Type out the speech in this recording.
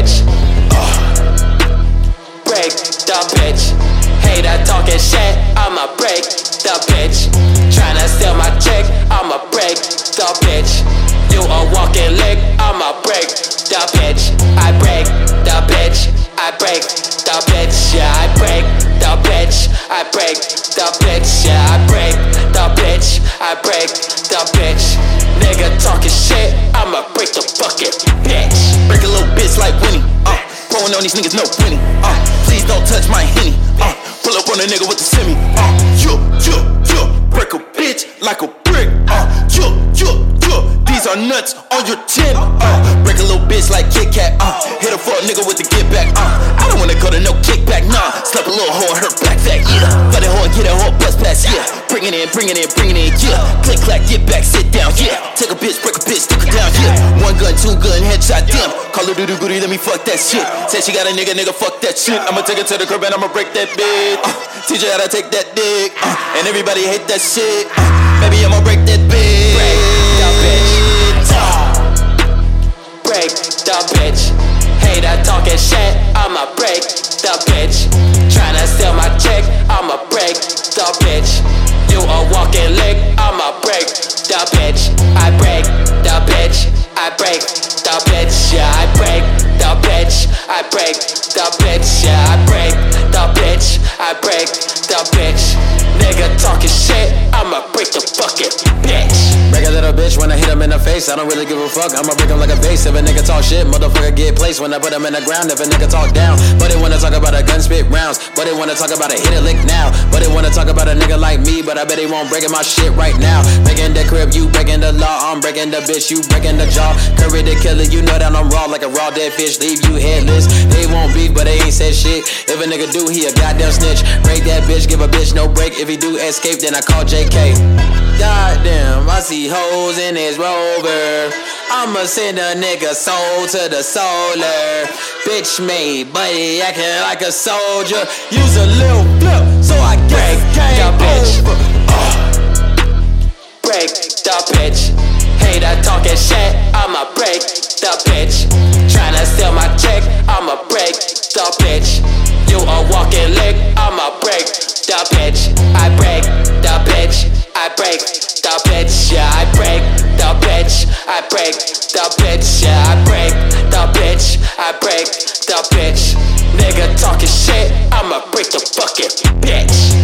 bitch. Break the bitch. Hater talking shit, I'ma break the bitch. Tryna steal my chick, I'ma break the bitch. You a walking lick, I'ma break the bitch. I break the bitch. I break the bitch. Yeah, I break the bitch. I break the bitch. Yeah, I break the bitch. I break the bitch. Nigga talking shit, I'ma break the fucking bitch. Break a little bitch like Winnie. Pouring on these niggas, no Winnie. Please don't touch my Henny. Pull up on a nigga with the semi. Break a bitch like a brick. These are nuts on your chin. Break a little bitch like Kit Kat. Hit a for a nigga with the get back. I don't wanna go to no kickback, nah. Slap a little hoe and her back fat, yeah. Let it hoe and get a hoe bust pass, yeah. Bring it in, yeah. Click clack, get back, sit down, yeah. Take a bitch, break a bitch, stick her down, yeah. One gun, two gun, headshot, damn. Call her doo-doo goody, let me fuck that shit. Said she got a nigga, fuck that shit. I'ma take her to the crib and I'ma break that bitch. Teach her how to take that dick. And everybody hate that shit. Maybe I'ma break that bitch. Break the bitch. Break the bitch. Hater talking shit, I'ma break the bitch. Tryna steal my chick, I'ma break the bitch. You a walking lick, I'ma break the bitch. I break the bitch. I break the bitch. Yeah, I break the bitch. I break the bitch. Yeah, I break the bitch. I break the bitch. Nigga talking shit, I'ma break the fucking bitch. Break a little bitch when I hit him in the face. I don't really give a fuck, I'ma break him like a vase. If a nigga talk shit, motherfucker get placed when I put him in the ground. If a nigga talk down, but they wanna talk about a gun spit rounds. But they wanna talk about a hit a lick now. But they wanna talk about a nigga like me. But I bet they won't breaking my shit right now. Breaking the crib, you breaking the law. I'm breaking the bitch, you breaking the jaw. Curry the killer, you know that I'm raw like a raw dead fish. Leave you headless. They won't beef, but they ain't said shit. If a nigga do, he a goddamn snitch. Break that bitch, give a bitch no break. If he do escape, then I call JK. Goddamn, I see hoes in his rover. I'ma send a nigga soul to the solar. Bitch made, but he acting like a soldier. Use a little flip, so I break the bitch. over. Break the bitch. Hater talking shit, I'ma break the bitch. Tryna steal my chick, I'ma break the bitch. You a walking lick, I'ma break the bitch. I break the bitch. I break the bitch. Yeah, I break the bitch. I break the bitch. Yeah, I break the bitch. I break the bitch. Nigga talking shit, I'ma break the fucking bitch.